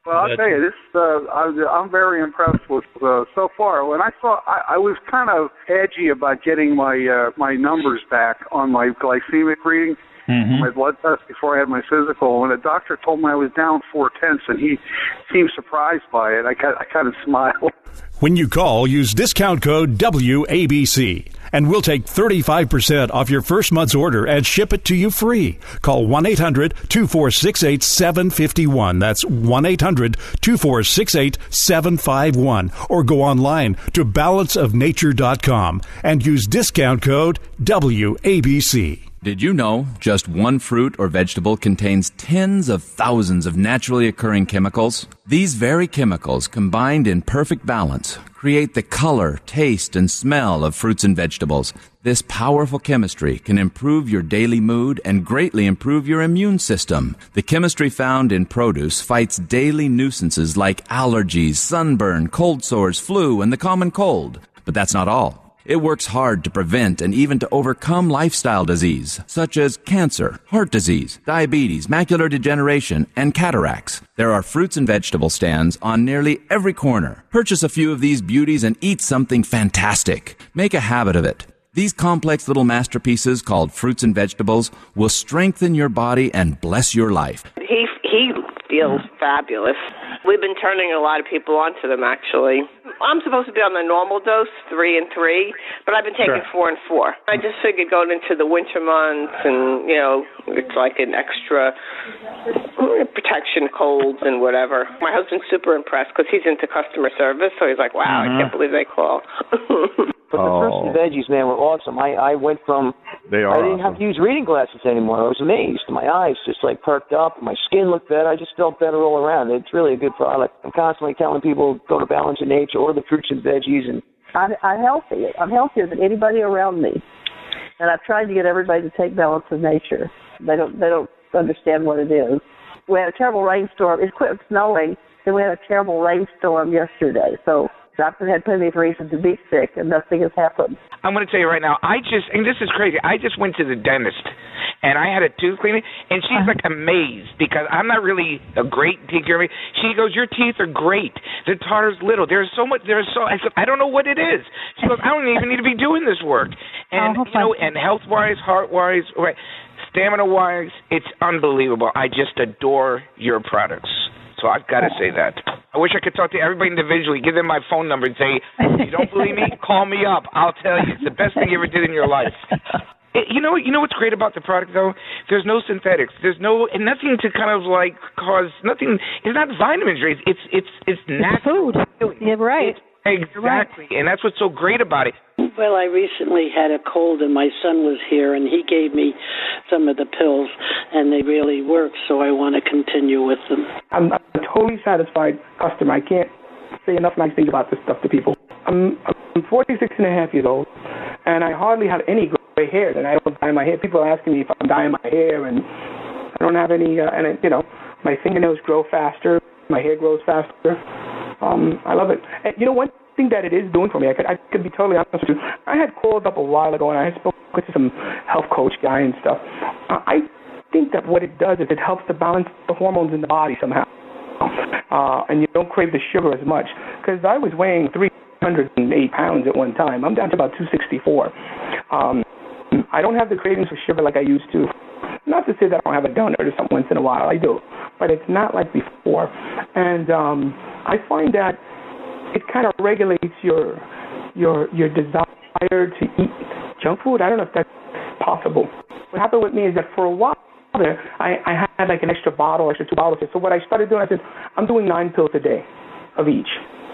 Well, I'll tell you, this uh, I, I'm very impressed with uh, so far. When I saw, I, I was kind of edgy about getting my uh, my numbers back on my glycemic reading, mm-hmm. my blood test before I had my physical. When the doctor told me I was down four tenths, and he seemed surprised by it, I kind I kind of smiled. When you call, use discount code W A B C, and we'll take thirty-five percent off your first month's order and ship it to you free. Call one eight hundred two four six eight seven five one. That's one eight hundred two four six eight seven five one. Or go online to balance of nature dot com and use discount code W A B C. Did you know just one fruit or vegetable contains tens of thousands of naturally occurring chemicals? These very chemicals, combined in perfect balance, create the color, taste, and smell of fruits and vegetables. This powerful chemistry can improve your daily mood and greatly improve your immune system. The chemistry found in produce fights daily nuisances like allergies, sunburn, cold sores, flu, and the common cold. But that's not all. It works hard to prevent and even to overcome lifestyle disease, such as cancer, heart disease, diabetes, macular degeneration, and cataracts. There are fruits and vegetable stands on nearly every corner. Purchase a few of these beauties and eat something fantastic. Make a habit of it. These complex little masterpieces called fruits and vegetables will strengthen your body and bless your life. He he feels fabulous. We've been turning a lot of people onto them, actually. I'm supposed to be on the normal dose, three and three, but I've been taking sure. four and four. I just figured going into the winter months and, you know, it's like an extra protection, colds and whatever. My husband's super impressed because he's into customer service, so he's like, wow, mm-hmm. I can't believe they call. But the fruits and veggies, man, were awesome. I, I went from, they are I didn't awesome. have to use reading glasses anymore. I was amazed. My eyes just like perked up. My skin looked better. I just felt better all around. It's really a good product. I'm constantly telling people, go to Balance of Nature or the fruits and veggies. And I'm, I'm healthy. I'm healthier than anybody around me. And I've tried to get everybody to take Balance of Nature. They don't, they don't understand what it is. We had a terrible rainstorm. It quit snowing, and we had a terrible rainstorm yesterday. So Doctor had plenty of reason to be sick, and nothing has happened. I'm going to tell you right now, I just, and this is crazy, I just went to the dentist, and I had a tooth cleaning, and she's uh-huh. like amazed, because I'm not really a great teeth care. She goes, your teeth are great. The tartar's little. There's so much, there's so, I said, I don't know what it is. She goes, I don't even need to be doing this work. And, oh, you know, and health-wise, heart-wise, right, stamina-wise, it's unbelievable. I just adore your products. So I've got to say that. I wish I could talk to everybody individually, give them my phone number and say, if you don't believe me, call me up. I'll tell you. It's the best thing you ever did in your life. It, you know you know what's great about the product, though? There's no synthetics. There's no, and nothing to kind of like cause, nothing, it's not vitamins, it's, it's, it's, it's natural. It's food. You're right. It's, exactly. Right. And that's what's so great about it. Well, I recently had a cold, and my son was here, and he gave me some of the pills, and they really work, so I want to continue with them. I'm a totally satisfied customer. I can't say enough nice things about this stuff to people. I'm, I'm forty-six and a half years old, and I hardly have any gray hair, and I don't dye my hair. People are asking me if I'm dyeing my hair, and I don't have any, uh, and, it, you know, my fingernails grow faster, my hair grows faster. Um, I love it. And, you know, one thing that it is doing for me, I could, I could be totally honest with you. I had called up a while ago, and I had spoken to some health coach guy and stuff. Uh, I think that what it does is it helps to balance the hormones in the body somehow. Uh, and you don't crave the sugar as much. Because I was weighing three hundred eight pounds at one time. I'm down to about two sixty-four. Um, I don't have the cravings for sugar like I used to. Not to say that I don't have a donut or something once in a while. I do. But it's not like before. And um, I find that it kind of regulates your your your desire to eat junk food. I don't know if that's possible. What happened with me is that for a while there, I, I had like an extra bottle, extra two bottles. So what I started doing, I said, I'm doing nine pills a day of each.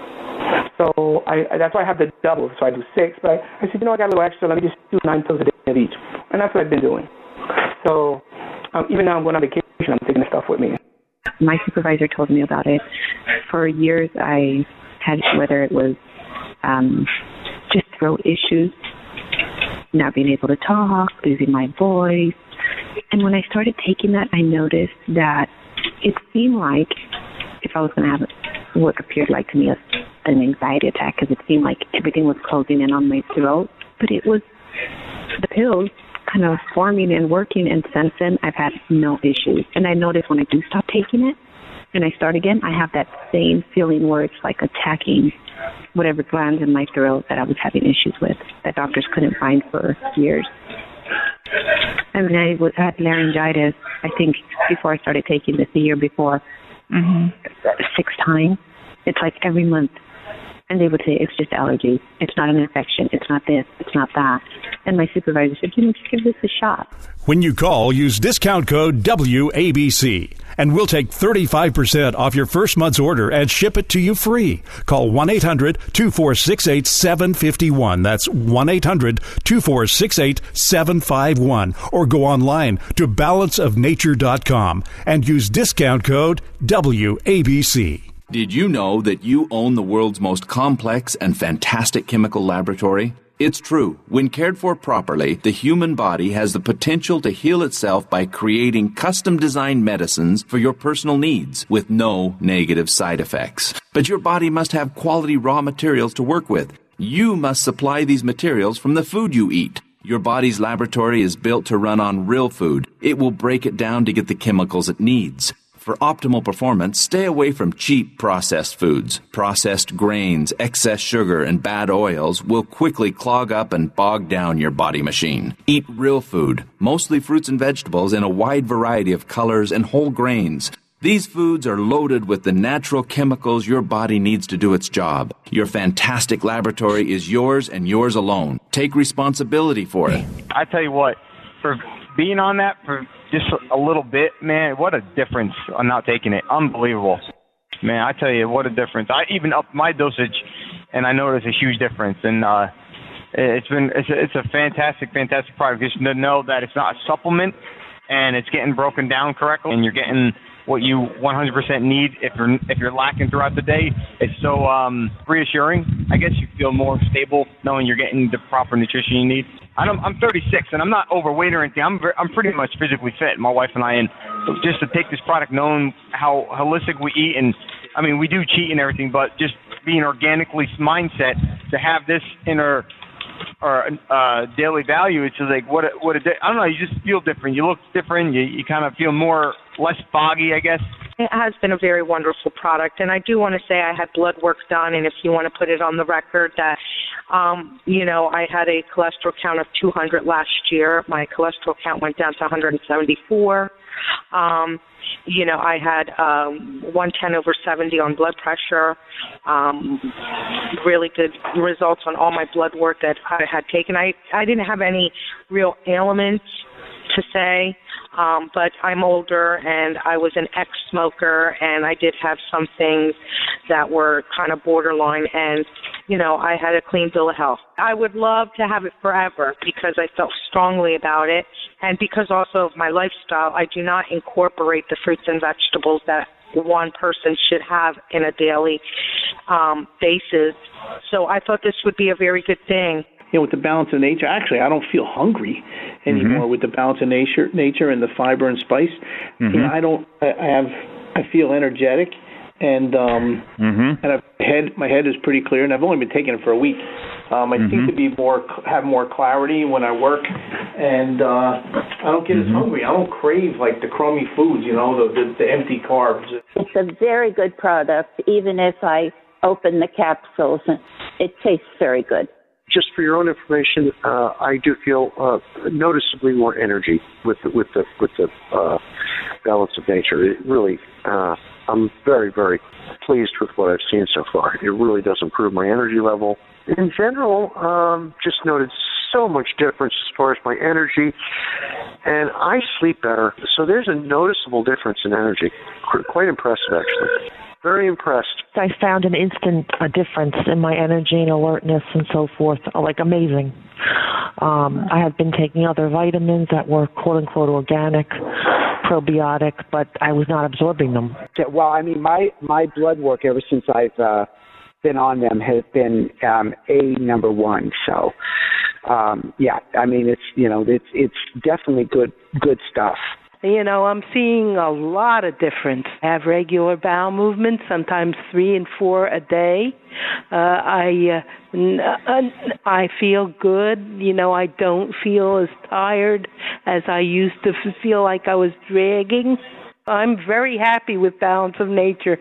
So I, that's why I have the double. So I do six. But I, I said, you know, I got a little extra. Let me just do nine pills a day of each. And that's what I've been doing. So um, even now I'm going on vacation, I'm taking the stuff with me. My supervisor told me about it. For years, I had, whether it was um, just throat issues, not being able to talk, losing my voice. And when I started taking that, I noticed that it seemed like if I was going to have what appeared like to me as an anxiety attack, because it seemed like everything was closing in on my throat. But it was the pills kind of forming and working, and since then I've had no issues. And I noticed when I do stop taking it, and I start again, I have that same feeling where it's like attacking whatever glands in my throat that I was having issues with that doctors couldn't find for years. I mean, I was, had laryngitis, I think, before I started taking this the year before, mm-hmm. six times. It's like every month. And they would say, it's just allergies. It's not an infection. It's not this. It's not that. And my supervisor said, you know, just give this a shot. When you call, use discount code W A B C, and we'll take thirty-five percent off your first month's order and ship it to you free. Call one eight hundred two four six eight seven five one. That's one eight hundred two four six eight seven five one. Or go online to balance of nature dot com and use discount code W A B C. Did you know that you own the world's most complex and fantastic chemical laboratory? It's true. When cared for properly, the human body has the potential to heal itself by creating custom-designed medicines for your personal needs with no negative side effects. But your body must have quality raw materials to work with. You must supply these materials from the food you eat. Your body's laboratory is built to run on real food. It will break it down to get the chemicals it needs. For optimal performance, stay away from cheap processed foods. Processed grains, excess sugar, and bad oils will quickly clog up and bog down your body machine. Eat real food, mostly fruits and vegetables in a wide variety of colors and whole grains. These foods are loaded with the natural chemicals your body needs to do its job. Your fantastic laboratory is yours and yours alone. Take responsibility for it. I tell you what, for being on that for just a little bit, man, what a difference on not taking it. Unbelievable. Man, I tell you, what a difference. I even upped my dosage, and I noticed a huge difference. And uh, it's been it's a, it's a fantastic, fantastic product. Just to know that it's not a supplement, and it's getting broken down correctly, and you're getting what you one hundred percent need if you're if you're lacking throughout the day. It's so um, reassuring. I guess you feel more stable knowing you're getting the proper nutrition you need. I don't, I'm thirty-six, and I'm not overweight or anything. I'm very, I'm pretty much physically fit, my wife and I, and just to take this product, knowing how holistic we eat, and I mean, we do cheat and everything, but just being organically mindset to have this in our our uh, daily value, it's just like what a, what a I don't know. You just feel different. You look different. You you kind of feel more less foggy, I guess. It has been a very wonderful product, and I do want to say I had blood work done, and if you want to put it on the record that, um, you know, I had a cholesterol count of two hundred last year. My cholesterol count went down to one hundred seventy-four. Um, you know, I had um, one ten over seventy on blood pressure, um, really good results on all my blood work that I had taken. I, I didn't have any real ailments to say, um, but I'm older and I was an ex-smoker and I did have some things that were kind of borderline, and, you know, I had a clean bill of health. I would love to have it forever because I felt strongly about it, and because also of my lifestyle, I do not incorporate the fruits and vegetables that one person should have in a daily um, basis. So I thought this would be a very good thing. You know, with the balance of nature, actually, I don't feel hungry anymore mm-hmm. with the balance of nature, nature and the fiber and spice. Mm-hmm. You know, I don't. I have. I feel energetic, and um, mm-hmm. and I've head. My head is pretty clear, and I've only been taking it for a week. Um, I mm-hmm. seem to be more have more clarity when I work, and uh, I don't get mm-hmm. as hungry. I don't crave like the crummy foods, you know, the, the the empty carbs. It's a very good product, even if I open the capsules. It tastes very good. Just for your own information, uh, I do feel uh, noticeably more energy with the, with the with the uh, balance of nature. It really, uh, I'm very very pleased with what I've seen so far. It really does improve my energy level. In general, um, just noted so much difference as far as my energy, and I sleep better. So there's a noticeable difference in energy. Quite impressive, actually. Very impressed. I found an instant a difference in my energy and alertness and so forth, like amazing. Um, I have been taking other vitamins that were quote-unquote organic, probiotic, but I was not absorbing them. Well, I mean, my, my blood work ever since I've uh, been on them has been um, A number one. So, um, yeah, I mean, it's, you know, it's it's definitely good good stuff. You know, I'm seeing a lot of difference. I have regular bowel movements, sometimes three and four a day. Uh, I uh, n- uh, I feel good. You know, I don't feel as tired as I used to f- feel like I was dragging. I'm very happy with Balance of Nature.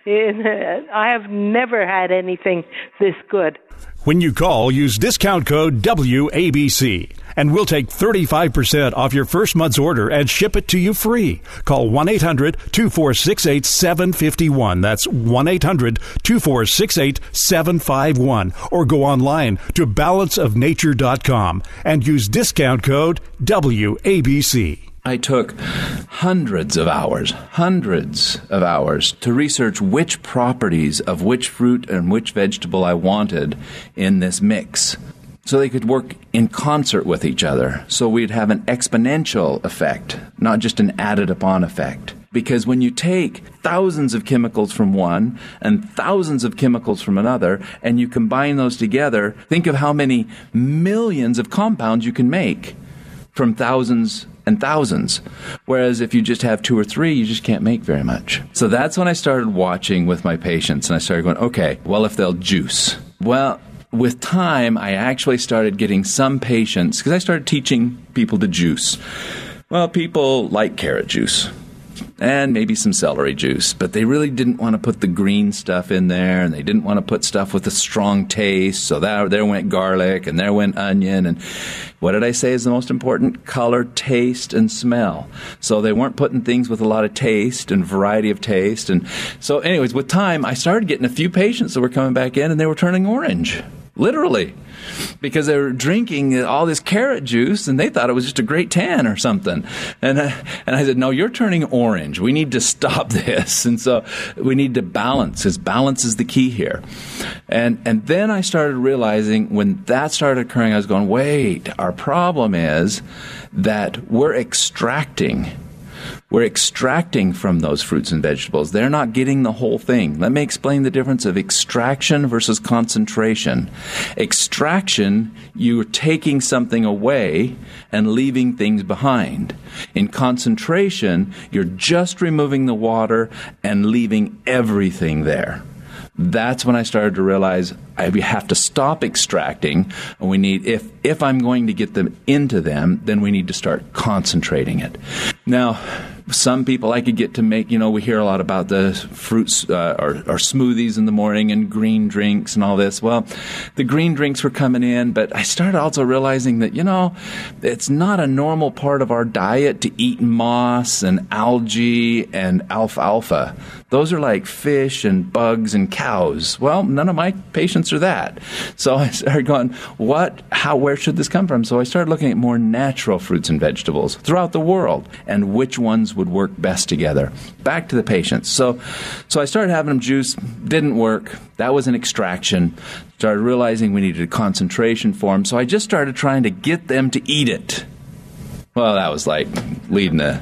I have never had anything this good. When you call, use discount code W A B C, and we'll take thirty-five percent off your first month's order and ship it to you free. Call one eight hundred two four six eight seven five one. That's one eight hundred two four six eight seven five one. Or go online to balance of nature dot com and use discount code W A B C. I took hundreds of hours, hundreds of hours to research which properties of which fruit and which vegetable I wanted in this mix, so they could work in concert with each other, so we'd have an exponential effect, not just an added upon effect. Because when you take thousands of chemicals from one and thousands of chemicals from another, and you combine those together, think of how many millions of compounds you can make from thousands and thousands. Whereas if you just have two or three, you just can't make very much. So that's when I started watching with my patients, and I started going, okay, well, if they'll juice. Well, with time, I actually started getting some patients, because I started teaching people to juice. Well, people like carrot juice and maybe some celery juice, but they really didn't want to put the green stuff in there, and they didn't want to put stuff with a strong taste, so that, there went garlic, and there went onion, and what did I say is the most important? Color, taste, and smell. So they weren't putting things with a lot of taste and variety of taste, and so anyways, with time, I started getting a few patients that were coming back in, and they were turning orange. Literally, because they were drinking all this carrot juice and they thought it was just a great tan or something. And I, and I said, no, you're turning orange. We need to stop this. And so we need to balance, because balance is the key here. And and then I started realizing when that started occurring, I was going, wait, our problem is that we're extracting We're extracting from those fruits and vegetables. They're not getting the whole thing. Let me explain the difference of extraction versus concentration. Extraction, you're taking something away and leaving things behind. In concentration, you're just removing the water and leaving everything there. That's when I started to realize I have to stop extracting, and we need, if if I'm going to get them into them, then we need to start concentrating it. Now, some people I could get to make, you know, we hear a lot about the fruits uh, or, or smoothies in the morning and green drinks and all this. Well, the green drinks were coming in, but I started also realizing that, you know, it's not a normal part of our diet to eat moss and algae and alfalfa. Those are like fish and bugs and cows. Well, none of my patients are that. So I started going, what, how, where should this come from? So I started looking at more natural fruits and vegetables throughout the world and which ones would work best together. Back to the patients. So, so I started having them juice. Didn't work. That was an extraction. Started realizing we needed a concentration form. So I just started trying to get them to eat it. Well, that was like leading a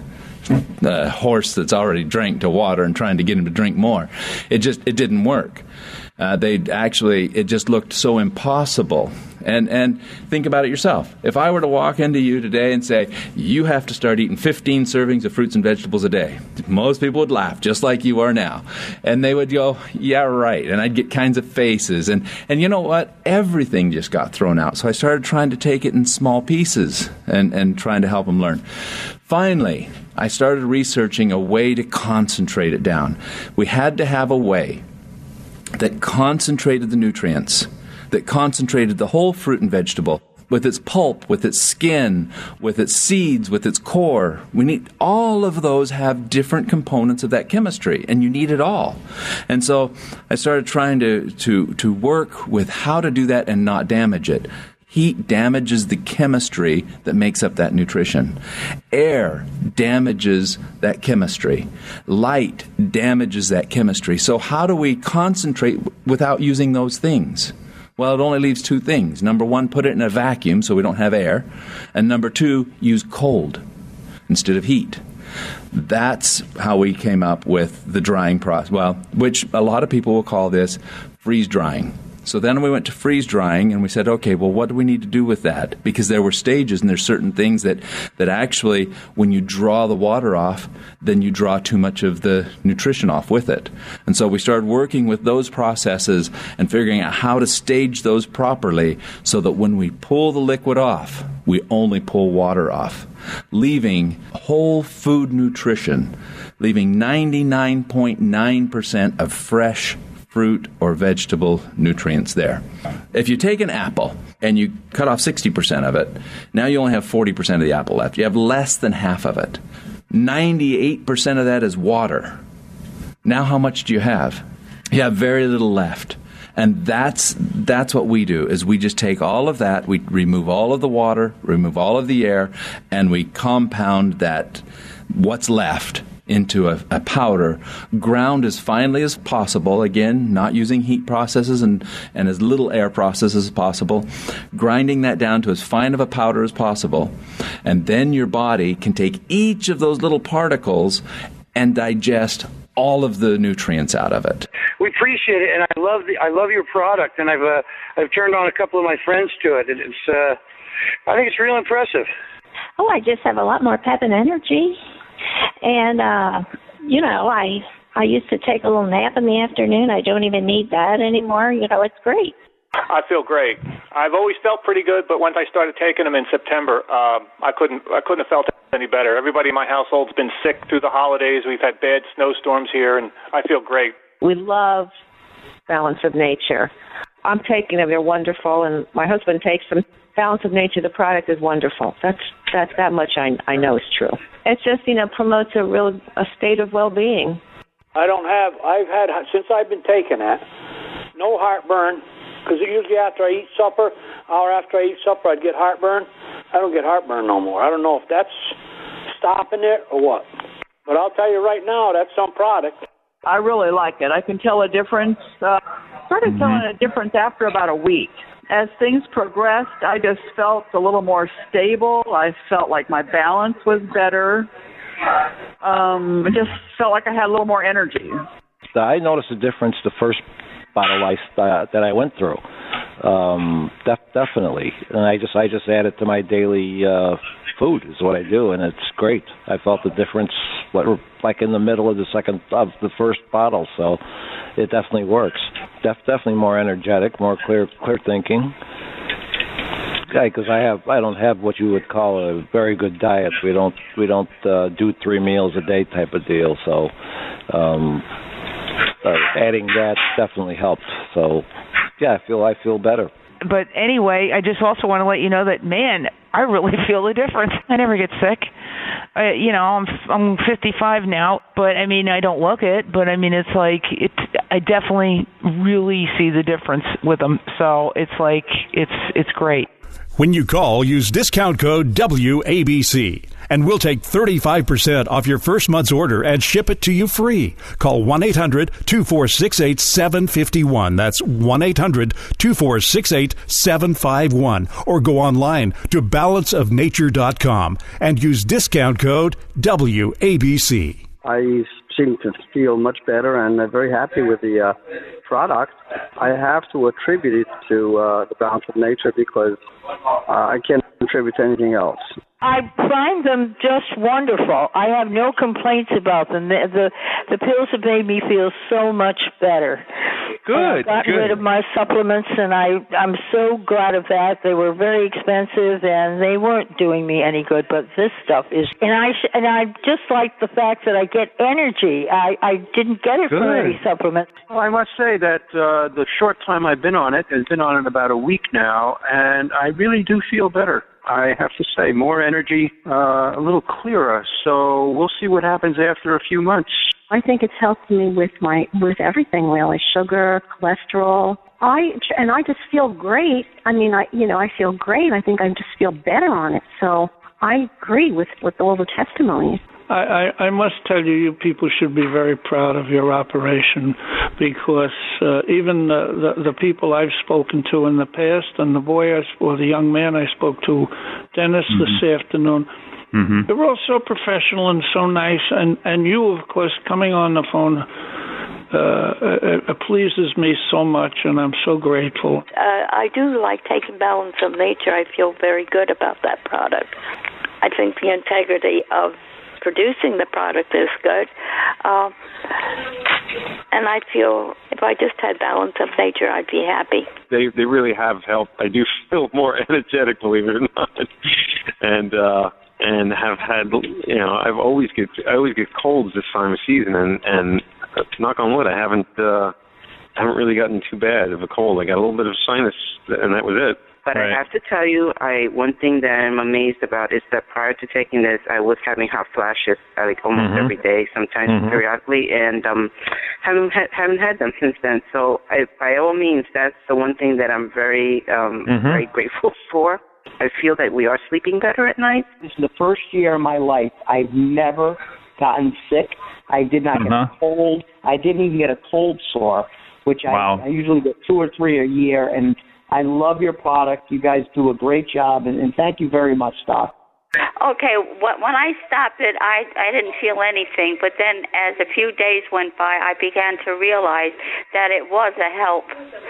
a horse that's already drank to water and trying to get him to drink more. It just, it didn't work. Uh, they actually, it just looked so impossible. And and think about it yourself. If I were to walk into you today and say, you have to start eating fifteen servings of fruits and vegetables a day, most people would laugh, just like you are now. And they would go, yeah, right. And I'd get kinds of faces. And, and you know what? Everything just got thrown out. So I started trying to take it in small pieces and, and trying to help them learn. Finally, I started researching a way to concentrate it down. We had to have a way that concentrated the nutrients, that concentrated the whole fruit and vegetable, with its pulp, with its skin, with its seeds, with its core. We need, all of those have different components of that chemistry, and you need it all. And so I started trying to, to, to work with how to do that and not damage it. Heat damages the chemistry that makes up that nutrition. Air damages that chemistry. Light damages that chemistry. So how do we concentrate without using those things? Well, it only leaves two things. Number one, put it in a vacuum so we don't have air. And number two, use cold instead of heat. That's how we came up with the drying process, well, which a lot of people will call this freeze drying. So then we went to freeze drying, and we said, okay, well, what do we need to do with that? Because there were stages, and there's certain things that, that actually, when you draw the water off, then you draw too much of the nutrition off with it. And so we started working with those processes and figuring out how to stage those properly so that when we pull the liquid off, we only pull water off. leaving whole food nutrition, leaving ninety-nine point nine percent of fresh fruit or vegetable nutrients there. If you take an apple and you cut off sixty percent of it, now you only have forty percent of the apple left. You have less than half of it. ninety-eight percent of that is water. Now how much do you have? You have very little left. And that's that's what we do, is we just take all of that, we remove all of the water, remove all of the air, and we compound that, what's left, into a, a powder, ground as finely as possible, again, not using heat processes and, and as little air processes as possible, grinding that down to as fine of a powder as possible. And then your body can take each of those little particles and digest all of the nutrients out of it. We appreciate it, and I love the I love your product, and I've uh, I've turned on a couple of my friends to it. It's uh, I think it's real impressive. Oh, I just have a lot more pep and energy, and uh, you know, I I used to take a little nap in the afternoon. I don't even need that anymore. You know, it's great. I feel great. I've always felt pretty good, but once I started taking them in September, uh, I couldn't I couldn't have felt any better. Everybody in my household's been sick through the holidays. We've had bad snowstorms here, and I feel great. We love Balance of Nature. I'm taking them. They're wonderful, and my husband takes them. Balance of Nature, the product is wonderful. That's that's that much I I know is true. It just, you know, promotes a real a state of well-being. I don't have. I've had since I've been taking that, no heartburn. Because usually after I eat supper, hour after I eat supper, I'd get heartburn. I don't get heartburn no more. I don't know if that's stopping it or what. But I'll tell you right now, that's some product. I really like it. I can tell a difference. Uh, started Mm-hmm. telling a difference after about a week. As things progressed, I just felt a little more stable. I felt like my balance was better. Um, I just felt like I had a little more energy. I noticed a difference the first bottle I, uh, that I went through. Um, def- definitely. And I just I just add it to my daily uh, food is what I do, and it's great. I felt the difference like in the middle of the second of the first bottle, so it definitely works. Def- definitely more energetic, more clear clear thinking. Because I have I don't have what you would call a very good diet. We don't we don't uh, do three meals a day type of deal. So. Um, Uh, adding that definitely helped. So, yeah, I feel I feel better. But anyway, I just also want to let you know that, man, I really feel the difference. I never get sick. I, you know, I'm I'm fifty-five now, but I mean, I don't look it. But I mean, it's like it. I definitely really see the difference with them. So it's like it's it's great. When you call, use discount code W A B C, and we'll take thirty-five percent off your first month's order and ship it to you free. Call one eight hundred two four six eight seven five one. That's one eight hundred two four six eight seven five one. Or go online to balance of nature dot com and use discount code W A B C. I seem to feel much better, and I'm very happy with the uh, product. I have to attribute it to uh, the Balance of Nature because uh, I can't contribute to anything else. I find them just wonderful. I have no complaints about them. The the, the pills have made me feel so much better. Good, I've gotten good. rid of my supplements, and I, I'm so glad of that. They were very expensive, and they weren't doing me any good, but this stuff is... And I sh- and I just like the fact that I get energy. I, I didn't get it Good. from any supplements. Well, I must say that uh, the short time I've been on it, I've been on it about a week now, and I really do feel better. I have to say, more energy, uh, a little clearer. So we'll see what happens after a few months. I think it's helped me with my with everything really, sugar, cholesterol. I and I just feel great. I mean, I you know I feel great. I think I just feel better on it. So I agree with with all the testimonies. I, I, I must tell you, you people should be very proud of your operation because uh, even the, the the people I've spoken to in the past and the boy I, or the young man I spoke to, Dennis, mm-hmm. this afternoon, mm-hmm. they're all so professional and so nice. And, and you, of course, coming on the phone uh, it, it pleases me so much, and I'm so grateful. Uh, I do like taking Balance of Nature. I feel very good about that product. I think the integrity of producing the product is good. Um, and I feel if I just had Balance of Nature, I'd be happy. They they really have helped. I do feel more energetic, believe it or not. And uh, and have had, you know, I've always get I always get colds this time of season, and and uh, knock on wood, I haven't uh, haven't really gotten too bad of a cold. I got a little bit of sinus, and that was it. But right. I have to tell you, I one thing that I'm amazed about is that prior to taking this, I was having hot flashes uh, like almost mm-hmm. every day, sometimes mm-hmm. periodically, and um, haven't had, haven't had them since then. So I, by all means, that's the one thing that I'm very um, mm-hmm. very grateful for. I feel that we are sleeping better at night. This is the first year of my life I've never gotten sick. I did not uh-huh. get a cold. I didn't even get a cold sore, which wow. I, I usually get two or three a year, and I love your product. You guys do a great job, and, and thank you very much, Doc. Okay, when I stopped it, I, I didn't feel anything, but then as a few days went by, I began to realize that it was a help.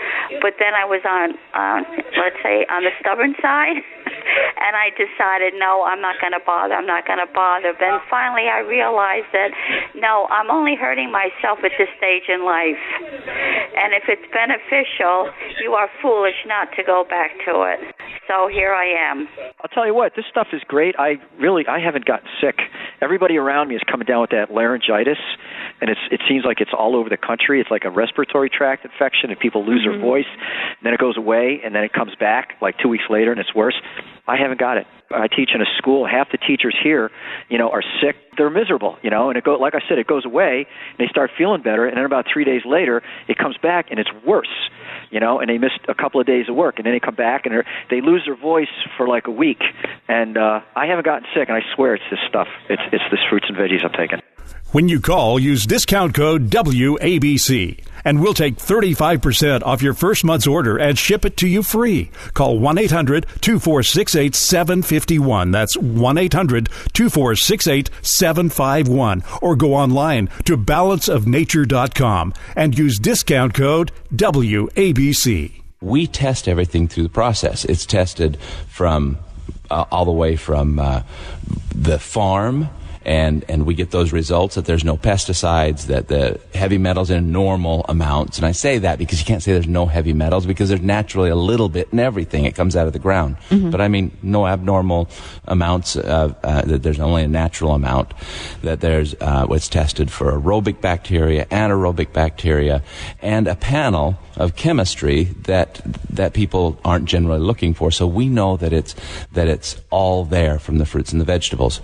But then I was on, on let's say, on the stubborn side, and I decided, no, I'm not going to bother, I'm not going to bother. Then finally I realized that, no, I'm only hurting myself at this stage in life. And if it's beneficial, you are foolish not to go back to it. So here I am. I'll tell you what, this stuff is great. I really, I haven't gotten sick. Everybody around me is coming down with that laryngitis, and it's it seems like it's all over the country. It's like a respiratory tract infection, and people lose mm-hmm. their voice, and then it goes away, and then it comes back like two weeks later, and it's worse. I haven't got it. I teach in a school. Half the teachers here, you know, are sick. They're miserable, you know, and it go like I said, it goes away, and they start feeling better, and then about three days later, it comes back, and it's worse, you know, and they missed a couple of days of work, and then they come back, and they lose their voice for like a week, and uh, I haven't gotten sick, and I swear it's this stuff. It's it's this fruits and veggies I'm taking. When you call, use discount code W A B C, and we'll take thirty-five percent off your first month's order and ship it to you free. Call one eight hundred two four six eight seven five one. That's one eight hundred two four six eight seven five one. Or go online to balance of nature dot com and use discount code W A B C. We test everything through the process. It's tested from uh, all the way from uh, the farm, and and we get those results that there's no pesticides, that the heavy metals in normal amounts. And I say that because you can't say there's no heavy metals, because there's naturally a little bit in everything. It comes out of the ground. Mm-hmm. But I mean, no abnormal amounts, of, uh, that there's only a natural amount, that there's uh, what's tested for aerobic bacteria, anaerobic bacteria, and a panel of chemistry that that people aren't generally looking for. So we know that it's that it's all there from the fruits and the vegetables.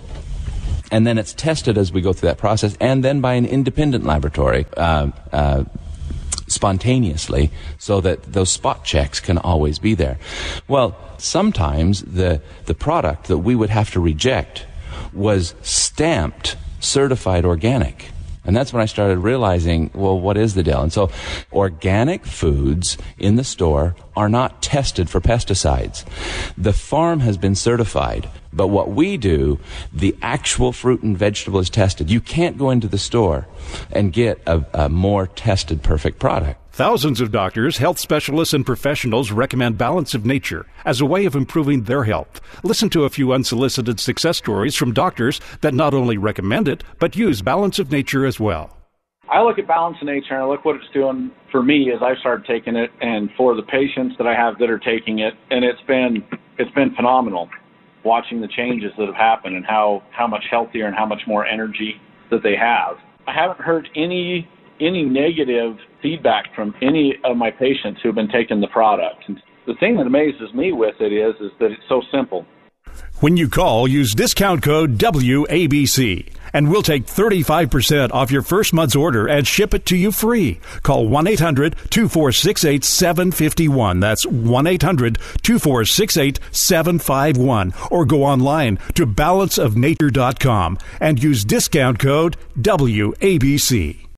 And then it's tested as we go through that process, and then by an independent laboratory, uh, uh, spontaneously, so that those spot checks can always be there. Well, sometimes the the product that we would have to reject was stamped certified organic. And that's when I started realizing, well, what is the deal? And so organic foods in the store are not tested for pesticides. The farm has been certified, but what we do, the actual fruit and vegetable is tested. You can't go into the store and get a, a more tested perfect product. Thousands of doctors, health specialists, and professionals recommend Balance of Nature as a way of improving their health. Listen to a few unsolicited success stories from doctors that not only recommend it, but use Balance of Nature as well. I look at Balance of Nature and I look what it's doing for me as I've started taking it, and for the patients that I have that are taking it, and it's been it's been phenomenal watching the changes that have happened and how, how much healthier and how much more energy that they have. I haven't heard any any negative feedback from any of my patients who have been taking the product. And the thing that amazes me with it is, is that it's so simple. When you call, use discount code W A B C, and we'll take thirty-five percent off your first month's order and ship it to you free. Call one eight hundred two four six eight seven five one. That's one eight hundred two four six eight seven five one. Or go online to balance of nature dot com and use discount code W A B C.